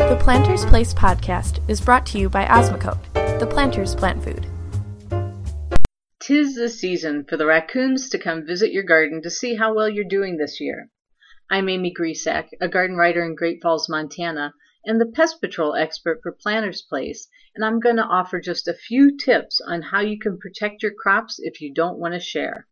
The Planter's Place podcast is brought to you by Osmocote, the Planter's plant food. 'Tis the season for the raccoons to come visit your garden to see how well you're doing this year. I'm Amy Grisak, a garden writer in Great Falls, Montana, and the pest control expert for Planter's Place, and I'm going to offer just a few tips on how you can protect your crops if you don't want to share.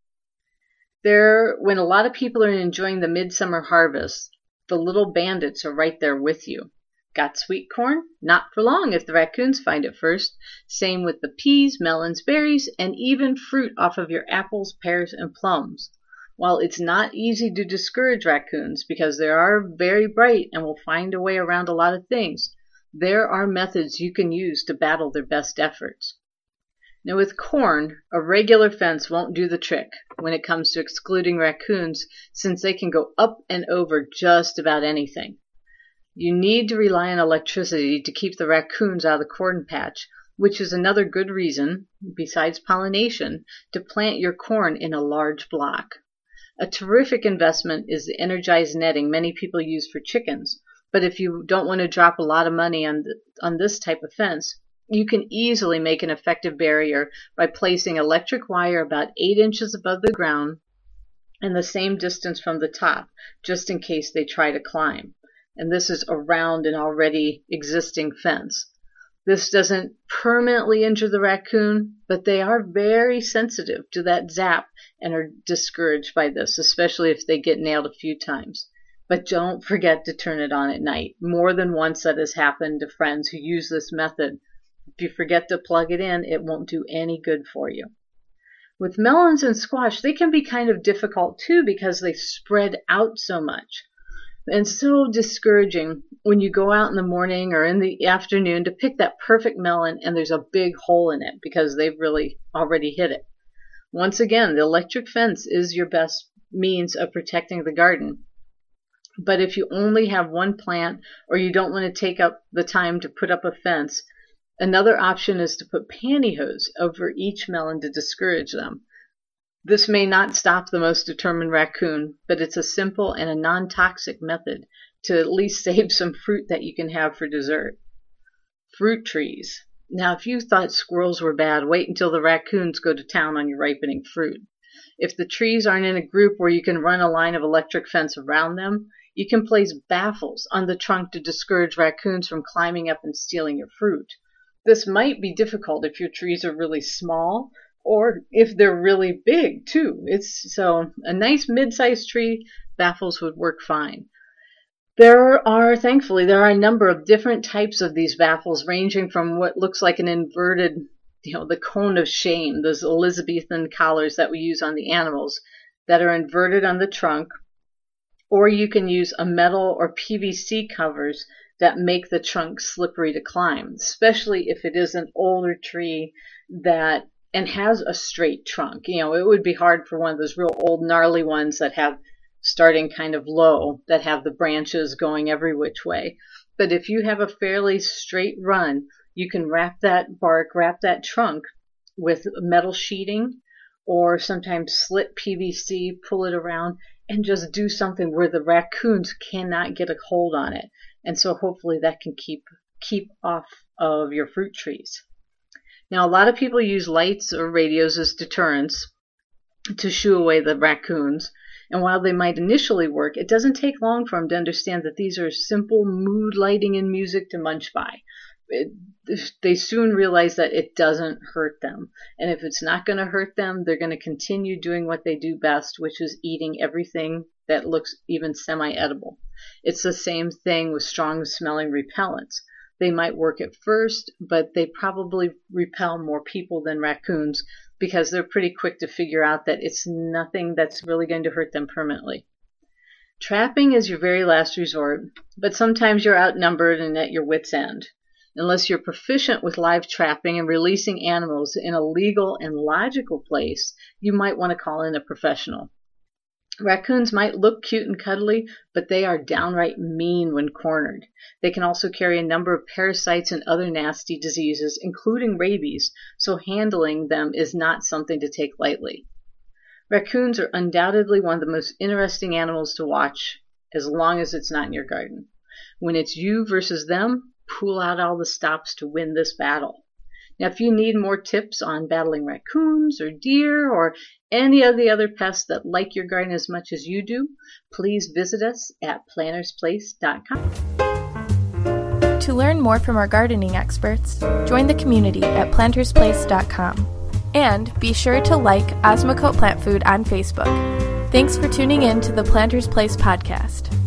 When a lot of people are enjoying the midsummer harvest, the little bandits are right there with you. Got sweet corn? Not for long if the raccoons find it first. Same with the peas, melons, berries, and even fruit off of your apples, pears, and plums. While it's not easy to discourage raccoons because they are very bright and will find a way around a lot of things, there are methods you can use to battle their best efforts. Now with corn, a regular fence won't do the trick when it comes to excluding raccoons, since they can go up and over just about anything. You need to rely on electricity to keep the raccoons out of the corn patch, which is another good reason, besides pollination, to plant your corn in a large block. A terrific investment is the energized netting many people use for chickens, but if you don't want to drop a lot of money on this type of fence, you can easily make an effective barrier by placing electric wire about 8 inches above the ground and the same distance from the top, just in case they try to climb. And this is around an already existing fence. This doesn't permanently injure the raccoon, but they are very sensitive to that zap and are discouraged by this, especially if they get nailed a few times. But don't forget to turn it on at night. More than once that has happened to friends who use this method. If you forget to plug it in, it won't do any good for you. With melons and squash, they can be kind of difficult too because they spread out so much. And so discouraging when you go out in the morning or in the afternoon to pick that perfect melon and there's a big hole in it because they've really already hit it. Once again, the electric fence is your best means of protecting the garden. But if you only have one plant or you don't want to take up the time to put up a fence, another option is to put pantyhose over each melon to discourage them. This may not stop the most determined raccoon, but it's a simple and a non-toxic method to at least save some fruit that you can have for dessert. Fruit trees. Now, if you thought squirrels were bad, wait until the raccoons go to town on your ripening fruit. If the trees aren't in a group where you can run a line of electric fence around them, you can place baffles on the trunk to discourage raccoons from climbing up and stealing your fruit. This might be difficult if your trees are really small, or if they're really big too. So a nice mid-sized tree, baffles would work fine. Thankfully, there are a number of different types of these baffles, ranging from what looks like an inverted, the cone of shame, those Elizabethan collars that we use on the animals that are inverted on the trunk, or you can use a metal or PVC covers that make the trunk slippery to climb, especially if it is an older tree and has a straight trunk. It would be hard for one of those real old gnarly ones that have starting kind of low, that have the branches going every which way. But if you have a fairly straight run, you can wrap that trunk with metal sheeting or sometimes slit PVC, pull it around, and just do something where the raccoons cannot get a hold on it. And so hopefully that can keep off of your fruit trees. Now, a lot of people use lights or radios as deterrents to shoo away the raccoons. And while they might initially work, it doesn't take long for them to understand that these are simple mood lighting and music to munch by. They soon realize that it doesn't hurt them. And if it's not going to hurt them, they're going to continue doing what they do best, which is eating everything that looks even semi-edible. It's the same thing with strong-smelling repellents. They might work at first, but they probably repel more people than raccoons because they're pretty quick to figure out that it's nothing that's really going to hurt them permanently. Trapping is your very last resort, but sometimes you're outnumbered and at your wit's end. Unless you're proficient with live trapping and releasing animals in a legal and logical place, you might want to call in a professional. Raccoons might look cute and cuddly, but they are downright mean when cornered. They can also carry a number of parasites and other nasty diseases, including rabies, so handling them is not something to take lightly. Raccoons are undoubtedly one of the most interesting animals to watch, as long as it's not in your garden. When it's you versus them, pull out all the stops to win this battle. Now, if you need more tips on battling raccoons or deer or any of the other pests that like your garden as much as you do, please visit us at plantersplace.com. To learn more from our gardening experts, join the community at plantersplace.com. And be sure to like Osmocote Plant Food on Facebook. Thanks for tuning in to the Planters Place podcast.